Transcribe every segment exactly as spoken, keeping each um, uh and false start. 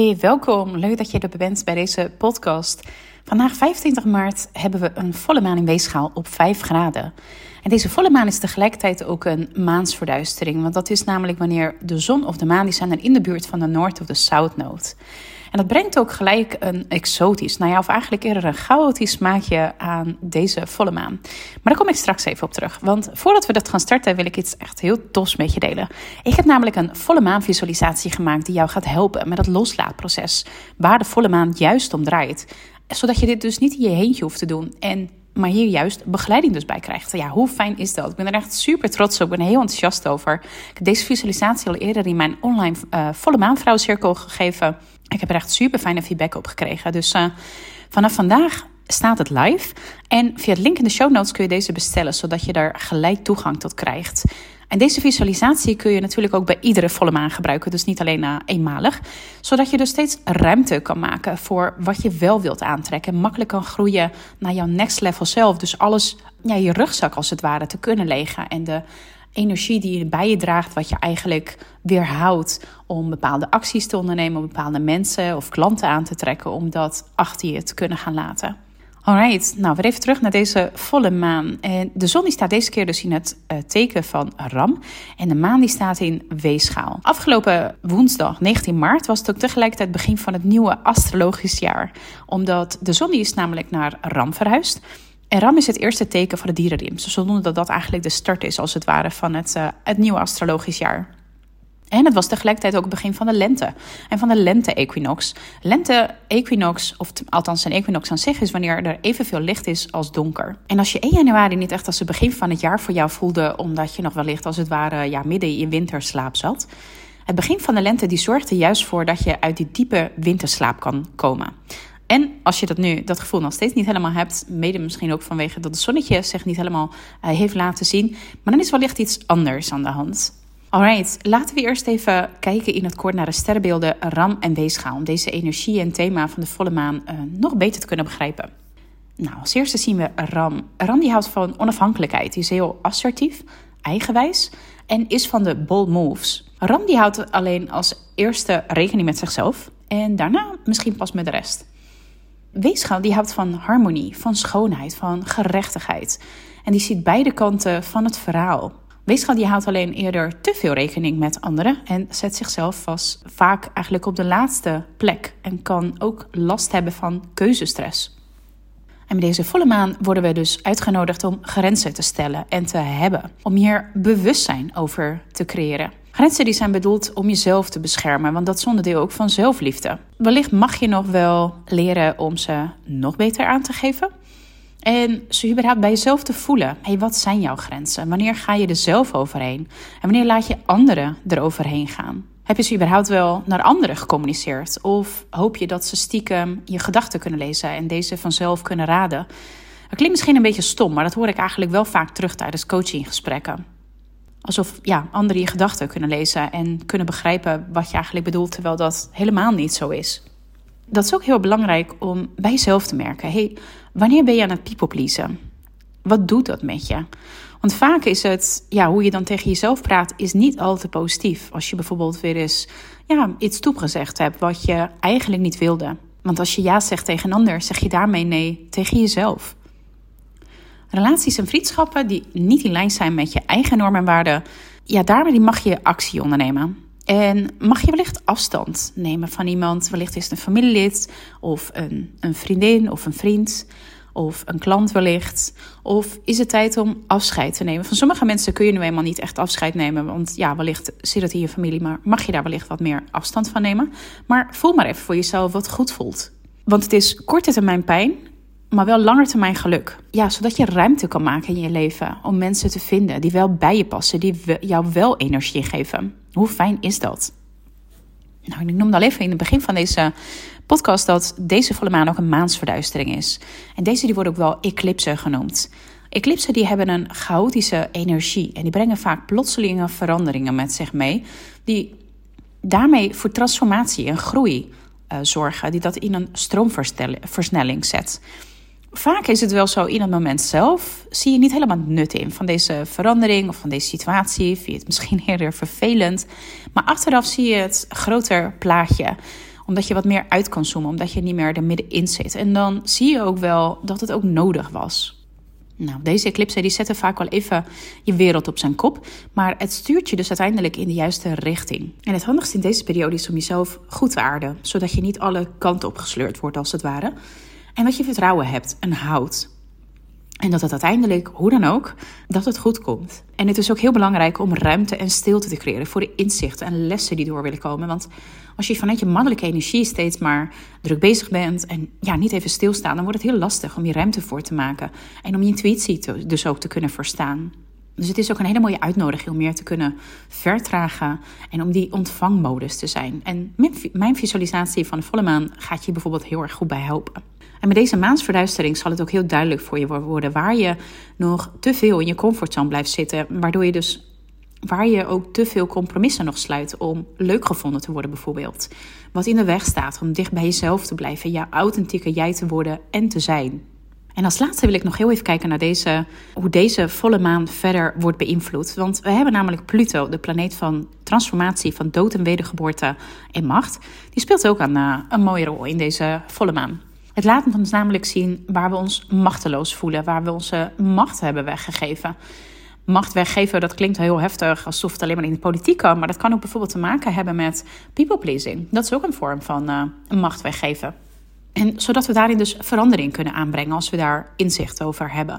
Hey, welkom. Leuk dat je er bent bij deze podcast. Vandaag vijfentwintig maart hebben we een volle maan in weegschaal op vijf graden. En deze volle maan is tegelijkertijd ook een maansverduistering. Want dat is namelijk wanneer de zon of de maan die zijn er in de buurt van de Noord- of de South-node. En dat brengt ook gelijk een exotisch, nou ja, of eigenlijk eerder een chaotisch smaakje aan deze volle maan. Maar daar kom ik straks even op terug. Want voordat we dat gaan starten wil ik iets echt heel tofs met je delen. Ik heb namelijk een volle maan visualisatie gemaakt die jou gaat helpen met het loslaatproces. Waar de volle maan juist om draait. Zodat je dit dus niet in je eentje hoeft te doen. En maar hier juist begeleiding dus bij krijgt. Ja, hoe fijn is dat? Ik ben er echt super trots op. Ik ben er heel enthousiast over. Ik heb deze visualisatie al eerder in mijn online uh, volle maanvrouwcirkel gegeven. Ik heb er echt super fijne feedback op gekregen. Dus uh, vanaf vandaag staat het live. En via het link in de show notes kun je deze bestellen, zodat je daar gelijk toegang tot krijgt. En deze visualisatie kun je natuurlijk ook bij iedere volle maan gebruiken. Dus niet alleen uh, eenmalig. Zodat je dus steeds ruimte kan maken voor wat je wel wilt aantrekken. Makkelijk kan groeien naar jouw next level zelf. Dus alles, ja, je rugzak als het ware te kunnen legen. En de energie die je bij je draagt, wat je eigenlijk weerhoudt om bepaalde acties te ondernemen, om bepaalde mensen of klanten aan te trekken, om dat achter je te kunnen gaan laten. Alright, nou weer even terug naar deze volle maan. En de zon die staat deze keer dus in het uh, teken van Ram. En de maan die staat in Weegschaal. Afgelopen woensdag negentien maart was het ook tegelijkertijd het begin van het nieuwe astrologisch jaar. Omdat de zon die is namelijk naar Ram verhuisd. En Ram is het eerste teken van de dierenriem. Dus zodoende dat dat eigenlijk de start is als het ware van het, uh, het nieuwe astrologisch jaar. En het was tegelijkertijd ook het begin van de lente. En van de lente-equinox. Lente-equinox, of t- althans een equinox aan zich, is wanneer er evenveel licht is als donker. En als je één januari niet echt als het begin van het jaar voor jou voelde, omdat je nog wellicht als het ware ja, midden in winterslaap zat. Het begin van de lente die zorgt er juist voor dat je uit die diepe winterslaap kan komen. En als je dat nu, dat gevoel nog steeds niet helemaal hebt, mede misschien ook vanwege dat het zonnetje zich niet helemaal uh, heeft laten zien, maar dan is wellicht iets anders aan de hand. Alright, laten we eerst even kijken in het kort naar de sterrenbeelden Ram en Weegschaal, om deze energie en thema van de volle maan uh, nog beter te kunnen begrijpen. Nou, als eerste zien we Ram. Ram die houdt van onafhankelijkheid, die is heel assertief, eigenwijs en is van de bold moves. Ram die houdt alleen als eerste rekening met zichzelf en daarna misschien pas met de rest. Weegschaal die houdt van harmonie, van schoonheid, van gerechtigheid. En die ziet beide kanten van het verhaal. Weegschaal die houdt alleen eerder te veel rekening met anderen en zet zichzelf vast vaak eigenlijk op de laatste plek. En kan ook last hebben van keuzestress. En met deze volle maan worden we dus uitgenodigd om grenzen te stellen en te hebben. Om hier bewustzijn over te creëren. Grenzen die zijn bedoeld om jezelf te beschermen, want dat is onderdeel ook van zelfliefde. Wellicht mag je nog wel leren om ze nog beter aan te geven. En zo überhaupt bij jezelf te voelen. Hey, wat zijn jouw grenzen? Wanneer ga je er zelf overheen? En wanneer laat je anderen eroverheen gaan? Heb je ze überhaupt wel naar anderen gecommuniceerd? Of hoop je dat ze stiekem je gedachten kunnen lezen en deze vanzelf kunnen raden? Dat klinkt misschien een beetje stom, maar dat hoor ik eigenlijk wel vaak terug tijdens coachinggesprekken. Alsof ja, anderen je gedachten kunnen lezen en kunnen begrijpen wat je eigenlijk bedoelt, terwijl dat helemaal niet zo is. Dat is ook heel belangrijk om bij jezelf te merken. Hey, wanneer ben je aan het people pleasen? Wat doet dat met je? Want vaak is het, ja, hoe je dan tegen jezelf praat, is niet altijd positief. Als je bijvoorbeeld weer eens ja, iets toegezegd hebt wat je eigenlijk niet wilde. Want als je ja zegt tegen een ander, zeg je daarmee nee tegen jezelf. Relaties en vriendschappen die niet in lijn zijn met je eigen normen en waarden, ja, daarmee mag je actie ondernemen. En mag je wellicht afstand nemen van iemand. Wellicht is het een familielid of een, een vriendin of een vriend of een klant wellicht. Of is het tijd om afscheid te nemen? Van sommige mensen kun je nu eenmaal niet echt afscheid nemen. Want ja, wellicht zit het in je familie, maar mag je daar wellicht wat meer afstand van nemen. Maar voel maar even voor jezelf wat goed voelt. Want het is korte termijn pijn, maar wel lange termijn geluk. Ja, zodat je ruimte kan maken in je leven om mensen te vinden die wel bij je passen, die jou wel energie geven. Hoe fijn is dat? Nou, ik noemde al even in het begin van deze podcast dat deze volle maan ook een maansverduistering is. En deze die worden ook wel eclipsen genoemd. Eclipsen die hebben een chaotische energie en die brengen vaak plotselinge veranderingen met zich mee, die daarmee voor transformatie en groei uh, zorgen, die dat in een stroomversnelling zet. Vaak is het wel zo, in het moment zelf zie je niet helemaal nut in van deze verandering of van deze situatie. Vind je het misschien eerder vervelend. Maar achteraf zie je het groter plaatje. Omdat je wat meer uit kan zoomen, omdat je niet meer er middenin zit. En dan zie je ook wel dat het ook nodig was. Nou, deze eclipsen die zetten vaak wel even je wereld op zijn kop. Maar het stuurt je dus uiteindelijk in de juiste richting. En het handigste in deze periode is om jezelf goed te aarden. Zodat je niet alle kanten op gesleurd wordt als het ware. En dat je vertrouwen hebt en houdt. En dat het uiteindelijk, hoe dan ook, dat het goed komt. En het is ook heel belangrijk om ruimte en stilte te creëren voor de inzichten en lessen die door willen komen. Want als je vanuit je mannelijke energie steeds maar druk bezig bent en ja, niet even stilstaan, dan wordt het heel lastig om je ruimte voor te maken. En om je intuïtie te, dus ook te kunnen verstaan. Dus het is ook een hele mooie uitnodiging om meer te kunnen vertragen en om die ontvangmodus te zijn. En mijn visualisatie van de volle maan gaat je bijvoorbeeld heel erg goed bij helpen. En met deze maansverduistering zal het ook heel duidelijk voor je worden waar je nog te veel in je comfortzone blijft zitten. Waardoor je dus, waar je ook te veel compromissen nog sluit om leuk gevonden te worden bijvoorbeeld. Wat in de weg staat om dicht bij jezelf te blijven, jouw authentieke jij te worden en te zijn. En als laatste wil ik nog heel even kijken naar deze, hoe deze volle maan verder wordt beïnvloed. Want we hebben namelijk Pluto, de planeet van transformatie, van dood en wedergeboorte en macht. Die speelt ook aan, uh, een mooie rol in deze volle maan. Het laat ons namelijk zien waar we ons machteloos voelen, waar we onze macht hebben weggegeven. Macht weggeven, dat klinkt heel heftig, alsof het alleen maar in de politiek kan. Maar dat kan ook bijvoorbeeld te maken hebben met people pleasing. Dat is ook een vorm van uh, macht weggeven. En zodat we daarin dus verandering kunnen aanbrengen als we daar inzicht over hebben.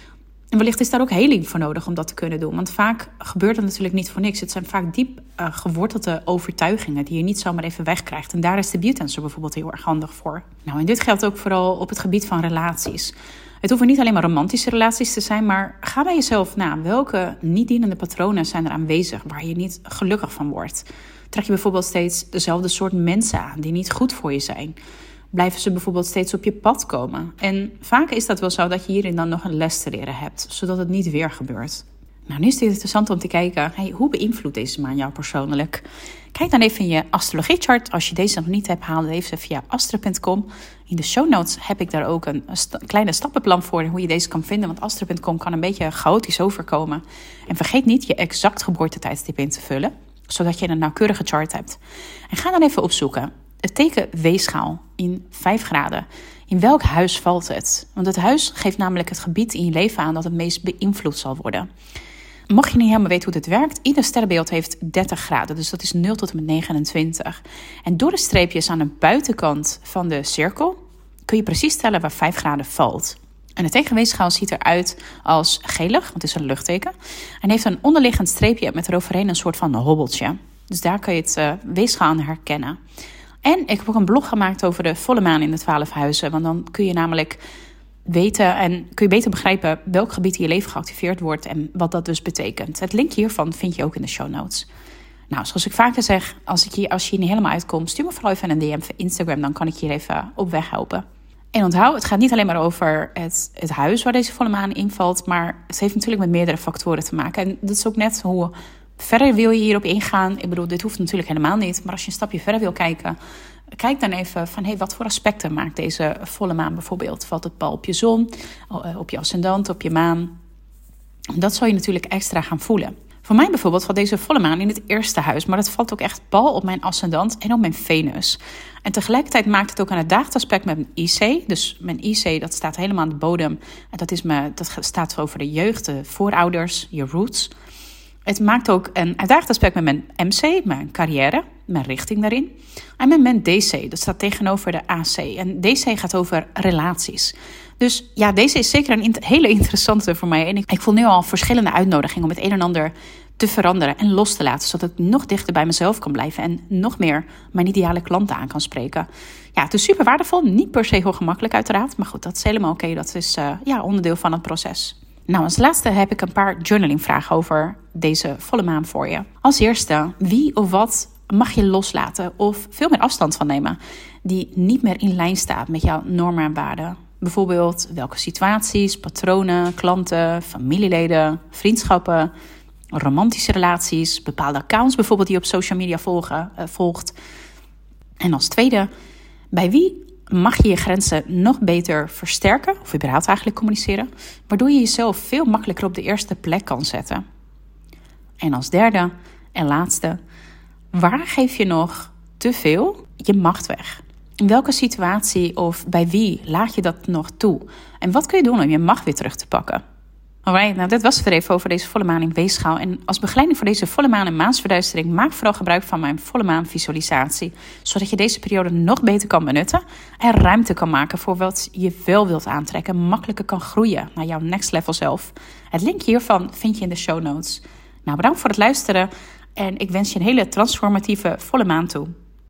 En wellicht is daar ook heling voor nodig om dat te kunnen doen. Want vaak gebeurt dat natuurlijk niet voor niks. Het zijn vaak diep uh, gewortelde overtuigingen die je niet zomaar even wegkrijgt. En daar is de biotenser bijvoorbeeld heel erg handig voor. Nou, en dit geldt ook vooral op het gebied van relaties. Het hoeven niet alleen maar romantische relaties te zijn, maar ga bij jezelf na. Welke niet dienende patronen zijn er aanwezig waar je niet gelukkig van wordt? Trek je bijvoorbeeld steeds dezelfde soort mensen aan die niet goed voor je zijn? Blijven ze bijvoorbeeld steeds op je pad komen? En vaak is dat wel zo dat je hierin dan nog een les te leren hebt, zodat het niet weer gebeurt. Nou, nu is het interessant om te kijken, hey, hoe beïnvloedt deze maan jou persoonlijk? Kijk dan even in je astrologiechart. Als je deze nog niet hebt, haal het even via astra punt com. In de show notes heb ik daar ook een st- kleine stappenplan voor hoe je deze kan vinden. Want astra punt com kan een beetje chaotisch overkomen. En vergeet niet je exact geboortetijdstip in te vullen, zodat je een nauwkeurige chart hebt. En ga dan even opzoeken. Het teken weegschaal in vijf graden. In welk huis valt het? Want het huis geeft namelijk het gebied in je leven aan dat het meest beïnvloed zal worden. Mocht je niet helemaal weten hoe dit werkt, ieder sterrenbeeld heeft dertig graden. Dus dat is nul tot en met negenentwintig. En door de streepjes aan de buitenkant van de cirkel kun je precies stellen waar vijf graden valt. En het teken weegschaal ziet eruit als gelig, want het is een luchtteken. En heeft een onderliggend streepje met eroverheen een soort van hobbeltje. Dus daar kun je het uh, weegschaal aan herkennen. En ik heb ook een blog gemaakt over de volle maan in de twaalf huizen. Want dan kun je namelijk weten en kun je beter begrijpen welk gebied in je leven geactiveerd wordt en wat dat dus betekent. Het linkje hiervan vind je ook in de show notes. Nou, zoals ik vaker zeg, als, ik hier, als je hier niet helemaal uitkomt, stuur me vooral even een D M via Instagram. Dan kan ik je hier even op weg helpen. En onthoud, het gaat niet alleen maar over het, het huis waar deze volle maan invalt, maar het heeft natuurlijk met meerdere factoren te maken. En dat is ook net hoe verder wil je hierop ingaan. Ik bedoel, dit hoeft natuurlijk helemaal niet. Maar als je een stapje verder wil kijken, kijk dan even van, hey, wat voor aspecten maakt deze volle maan bijvoorbeeld? Valt het pal op je zon, op je ascendant, op je maan? Dat zal je natuurlijk extra gaan voelen. Voor mij bijvoorbeeld valt deze volle maan in het eerste huis, maar dat valt ook echt pal op mijn ascendant en op mijn Venus. En tegelijkertijd maakt het ook een uitdagend aspect met mijn I C. Dus mijn I C, dat staat helemaal aan de bodem. En dat, is me, dat staat over de jeugd, de voorouders, je roots. Het maakt ook een uitdagend aspect met mijn M C, mijn carrière, mijn richting daarin. En met mijn D C, dat staat tegenover de A C. En D C gaat over relaties. Dus ja, deze is zeker een int- hele interessante voor mij. En ik, ik voel nu al verschillende uitnodigingen om het een en ander te veranderen en los te laten, zodat ik nog dichter bij mezelf kan blijven en nog meer mijn ideale klanten aan kan spreken. Ja, het is super waardevol. Niet per se heel gemakkelijk uiteraard, maar goed, dat is helemaal oké. Dat is uh, ja, onderdeel van het proces. Nou, als laatste heb ik een paar journaling-vragen over deze volle maan voor je. Als eerste, wie of wat mag je loslaten of veel meer afstand van nemen die niet meer in lijn staat met jouw normen en waarden? Bijvoorbeeld welke situaties, patronen, klanten, familieleden, vriendschappen, romantische relaties, bepaalde accounts bijvoorbeeld die je op social media volgen, uh, volgt. En als tweede, bij wie mag je je grenzen nog beter versterken, of überhaupt eigenlijk communiceren, waardoor je jezelf veel makkelijker op de eerste plek kan zetten. En als derde en laatste, waar geef je nog te veel je macht weg? In welke situatie of bij wie laat je dat nog toe? En wat kun je doen om je macht weer terug te pakken? Alright, nou dit was het weer even over deze volle maan in Weegschaal. En als begeleiding voor deze volle maan en maansverduistering, maak vooral gebruik van mijn volle maan visualisatie. Zodat je deze periode nog beter kan benutten en ruimte kan maken voor wat je wel wilt aantrekken. Makkelijker kan groeien naar jouw next level zelf. Het linkje hiervan vind je in de show notes. Nou, bedankt voor het luisteren en ik wens je een hele transformatieve volle maan toe.